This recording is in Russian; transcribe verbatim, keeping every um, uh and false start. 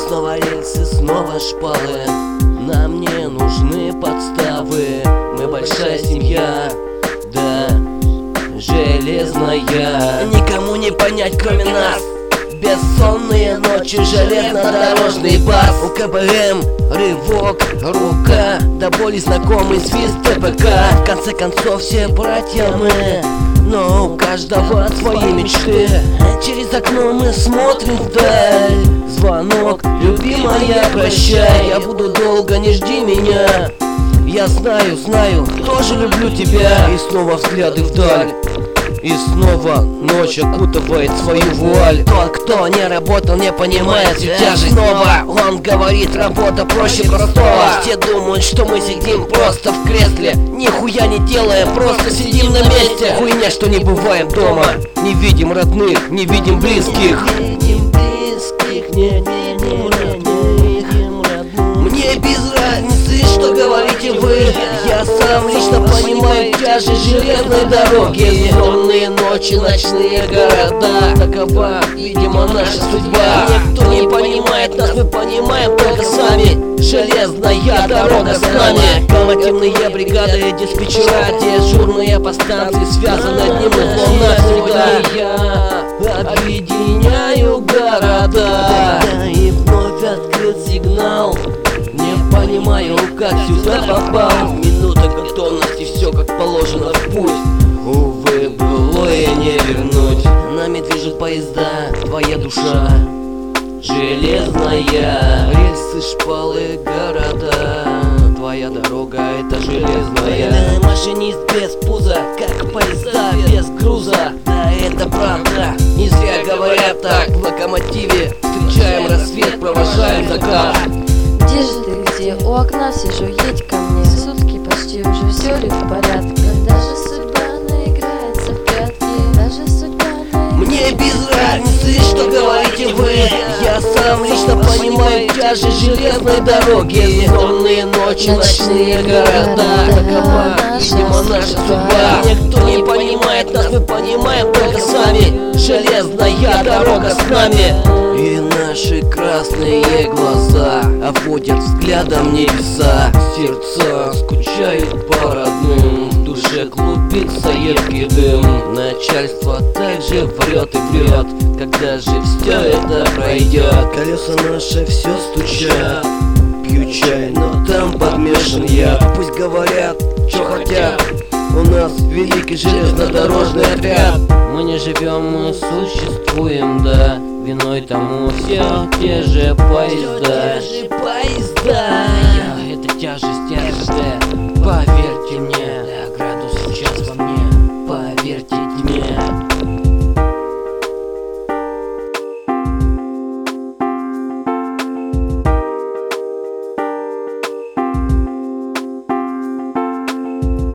Снова рельсы, снова шпалы, нам не нужны подставы. Мы большая семья, да, железная. Никому не понять, кроме нас. Бессонные ночи, железнодорожный бас. У КБМ рывок, рука, до боли знакомый свист ТПК. В конце концов все братья мы, но у каждого свои мечты. Через окно мы смотрим вдаль. Звонок, любимая, прощай. Я буду долго, не жди меня. Я знаю, знаю, тоже люблю тебя. И снова взгляды вдаль. И снова ночь окутывает свою вуаль. Тот, кто не работал, не понимает всю тяжесть. Снова он говорит, работа проще простого. Все думают, что мы сидим просто в кресле, нихуя не делая, просто сидим на месте. Хуйня, что не бываем дома. Не видим родных, не видим близких. Не видим близких, не видим родных. Мне без разницы, что говорите вы. Я сам лично понимаю тяжесть железной дороги. Сонные ночи, ночные города. Такова, видимо, наша судьба. Никто не понимает нас, мы понимаем только сами. Железная дорога с нами. Комативные бригады, диспетчера, дежурные по станции связаны одним узлом навсегда. Я объединяю города. И вновь открыт сигнал. Не понимаю, как сюда попал. Минута готовности, все как положено в путь. Увы, былое не вернуть. Нами движут поезда, твоя душа железная. Рельсы, шпалы, города. Твоя дорога — это железная. Машинист без пуза, как поезда без груза. Да, это правда, не зря говорят так. В локомотиве встречаем рассвет, провожаем закат. Где же ты, где? У окна сижу, едь ко мне. Сутки почти уже, все ли в порядке? Даже судьба наиграется в прятки. Даже судьба наиграется. Мне без разницы, что говорите вы. Я сам лично понимаю тяжесть железной дороги. Сонные ночи, ночные города. Такова, видимо, наша судьба. Никто не понимает нас, мы понимаем только сами. Железная дорога с нами. И наши красные глаза обводят взглядом небеса. Сердца скучают по родным, в душе клубится едкий дым. Начальство также врет и врет, когда же все это пройдет. Колеса наши все стучат, пью чай, но там подмешан я. Пусть говорят, что хотят, у нас великий железнодорожный отряд. Мы не живем, мы существуем, да. Виной тому все те же поезда.